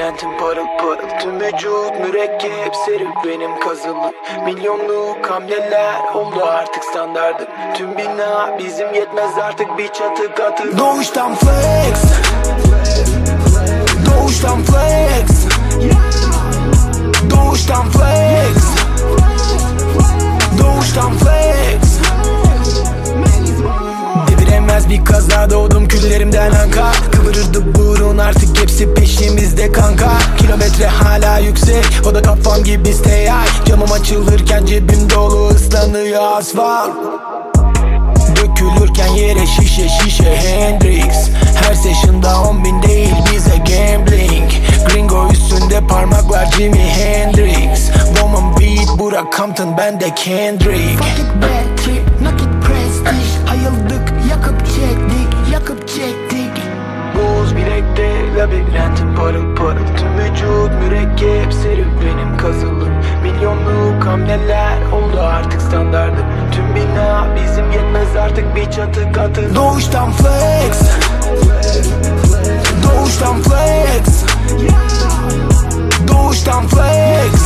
Labirentim parıl parıl, tüm vücut mürekkep serüvenim kazılı. Milyonluk hamleler oldu artık standardım. Tüm bina bizim yetmez artık bir çatı katı. Doğuştan flex, doğuştan flex, doğuştan flex, doğuştan flex. Deviremez bir kaza, doğdum küllerimden anka. Kıvırırdı burun, artık hepsi peşimizde kanka. Kilometre hala yüksek, o da kafam gibi stay high. Camım açılırken cebim dolu, ıslanıyor asfalt. Dökülürken yere şişe şişe Hendrix. Her session'da 10.000 değil bize gambling. Gringo üstünde parmaklar Jimi Hendrix. Woman beat Burak Compton, ben de Kendrick. Fuck it bad trip, nakit prestige. Hayıldık, yakıp çektik, yakıp çektik. Buz bilekte, labirentim parıl parıl, tüm vücut mürekkep serüvenim kazılı. Milyonluk hamleler oldu artık standardım. Tüm bina bizim yetmez artık bir çatı katı. Doğuştan flex, doğuştan flex, doğuştan flex,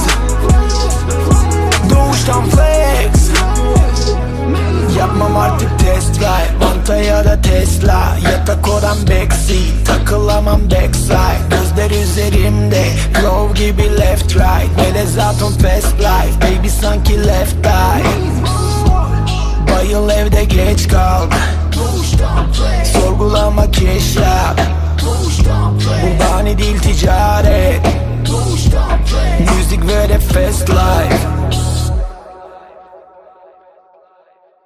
doğuştan flex. Yapmam artık test drive, Monta ya da Tesla. Yatak odam backseat, takılamam backside. Gözler üzerimde, glow gibi left right. Melezatun fast life, baby sanki left eye. Bayıl evde geç kalk, sorgulama keş yap. Bu bahane değil ticaret, müzik ve de fast life.